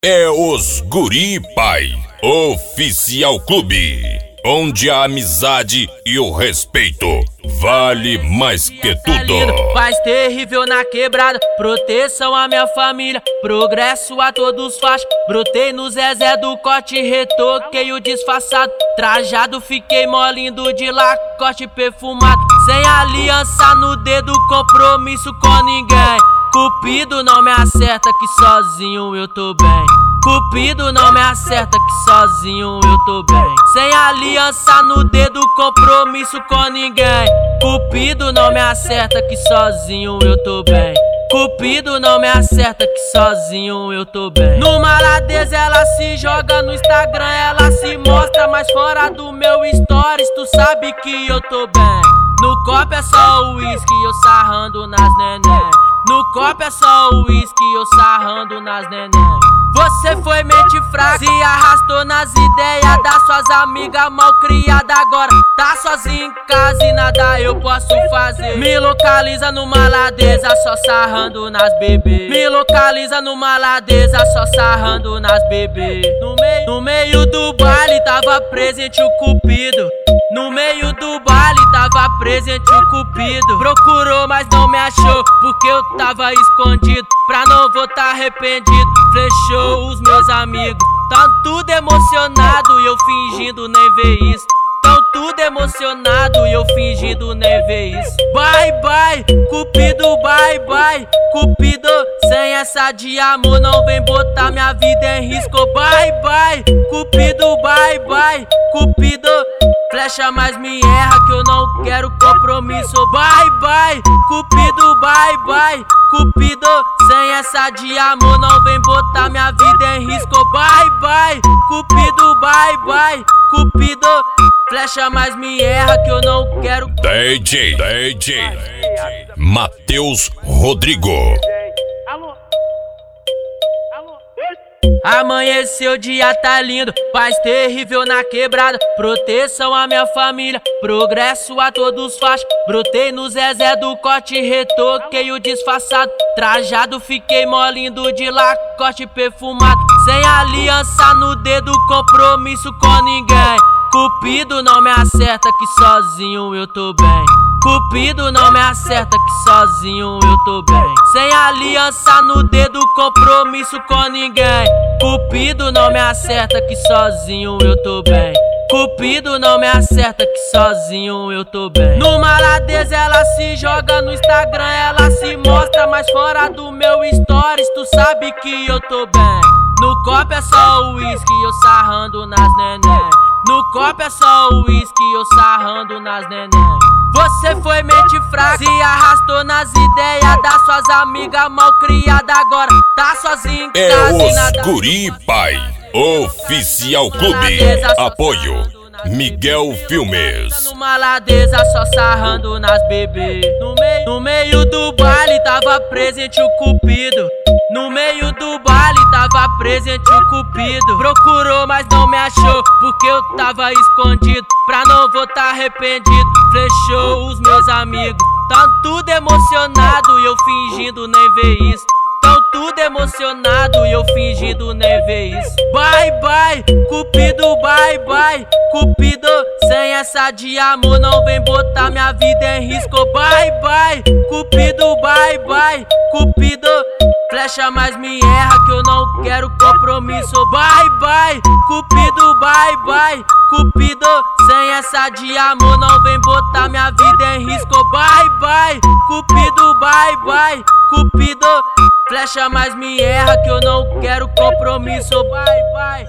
É os Guri Pai Oficial Clube, onde a amizade e o respeito vale mais que tudo. Paz terrível na quebrada, proteção à minha família, progresso a todos faz. Brotei no Zezé do corte, retoquei o disfarçado, trajado fiquei molindo de lacote perfumado. Sem aliança no dedo, compromisso com ninguém. Cupido não me acerta que sozinho eu tô bem. Cupido não me acerta que sozinho eu tô bem. Sem aliança no dedo, compromisso com ninguém. Cupido não me acerta que sozinho eu tô bem. Cupido não me acerta que sozinho eu tô bem. No maladeza ela se joga, no Instagram ela se mostra, mas fora do meu stories tu sabe que eu tô bem. No copo é só o uísque, eu sarrando nas neném. No copo é só o uísque, eu sarrando nas neném. Você foi mente fraca, se arrastou nas ideias das suas amigas mal criadas. Agora tá sozinho em casa e nada eu posso fazer. Me localiza numa ladeza, só sarrando nas bebê. Me localiza numa ladeza, só sarrando nas bebê. No meio do baile tava presente o Cupido. No meio do baile tava presente o Cupido. Procurou, mas não me achou, porque eu tava escondido. Pra não voltar arrependido, flechou os meus amigos. Tão tudo emocionado e eu fingindo nem ver isso. Tão tudo emocionado e eu fingindo nem ver isso. Bye bye, Cupido, bye bye. Cupido, sem essa de amor não vem botar minha vida em risco. Bye bye, Cupido, bye bye. Cupido, flecha mas me erra que eu não quero compromisso. Bye bye, Cupido, bye bye. Cupido, sem essa de amor não vem botar minha vida em risco. Bye bye, Cupido, bye bye. Cupido, flecha mas me erra que eu não quero. DJ Matheus Rodrigo. Amanheceu, o dia tá lindo, paz terrível na quebrada, proteção à minha família, progresso a todos faz. Brotei no Zezé do corte, retoquei o disfarçado, trajado fiquei molindo de lacote perfumado. Sem aliança no dedo, compromisso com ninguém. Cupido não me acerta que sozinho eu tô bem. Cupido não me acerta que sozinho eu tô bem. Sem aliança no dedo, compromisso com ninguém. Cupido não me acerta que sozinho eu tô bem. Cupido não me acerta que sozinho eu tô bem. No maladeza ela se joga, no Instagram ela se mostra, mas fora do meu stories tu sabe que eu tô bem. No copo é só o uísque, eu sarrando nas neném. No copo é só o uísque, eu sarrando nas neném. Você foi mente fraca, se arrastou nas ideias das suas amigas mal criadas. Agora tá sozinho em casa e nada. É os Guri Pai Oficial Clube. Apoio Miguel Filmes. Numa ladeza só sarrando nas bebê. No meio do baile tava presente o Cupido. No meio do baile tava presente o Cupido. Procurou, mas não me achou, porque eu tava escondido. Pra não voltar arrependido, flechou os meus amigos. Tão tudo emocionado e eu fingindo nem ver isso. Tão tudo emocionado e eu fingindo nem ver isso. Bye bye, Cupido, bye bye. Cupido, sem essa de amor não vem botar minha vida em risco. Bye bye, Cupido, bye bye. Cupido, flecha mas me erra que eu não quero compromisso. Bye bye, Cupido, bye bye. Cupido, sem essa de amor não vem botar minha vida em risco. Bye bye, Cupido, bye bye. Cupido, flecha mas me erra que eu não quero compromisso. Bye bye.